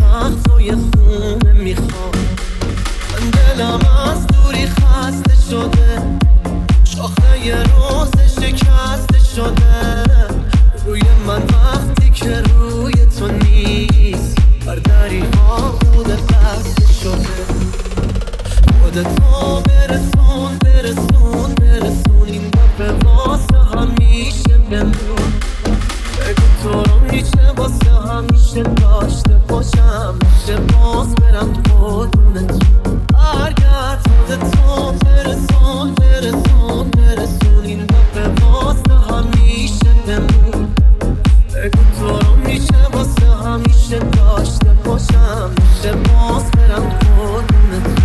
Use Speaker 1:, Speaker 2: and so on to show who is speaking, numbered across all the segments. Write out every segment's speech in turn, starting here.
Speaker 1: مغزای خونه میخواد. من دلم از دوری خسته شده، شاخه یه روز شکسته شده روی من وقتی که روی تو نیست. بر دریغا بوده بسته شده. خودتو برسون برسون برسون، این دفعه واسه همیشه بمون. بگو تو رو میشه واسه همیشه داشته باشم، میشه باز برم قربونتون. برگرد خودتو برسون برسون برسون، این دفعه واسه همیشه بمون. بگو تو رو میشه واسه همیشه داشته باشم، میشه باز برم قربونتون.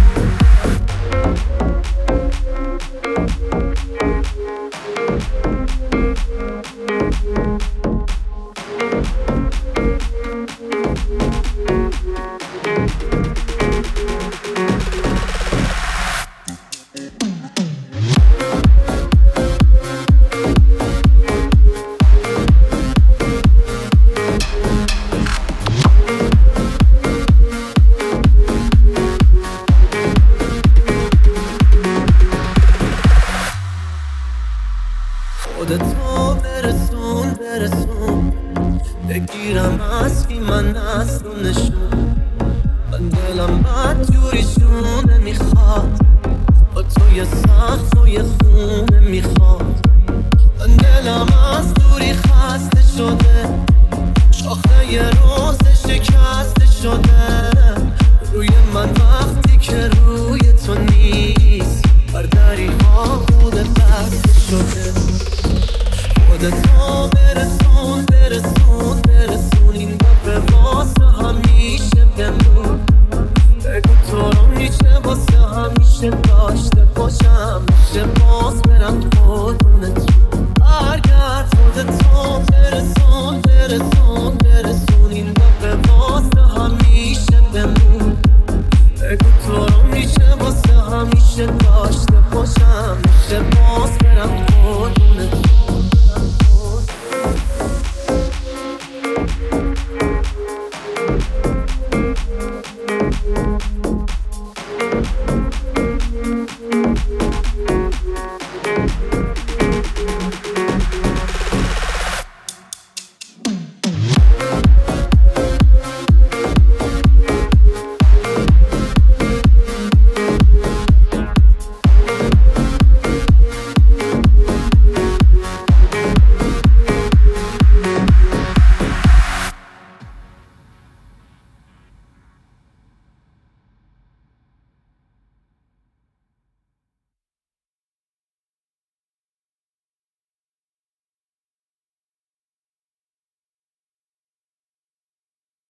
Speaker 1: خودتو برسون برسون، بگیرم از کی من از رو نشون. من دلم بد جوریشونه میخواد، با توی سخت و یه خونه میخواد. من دلم از دوری خسته شده، شاخه یه روز شکست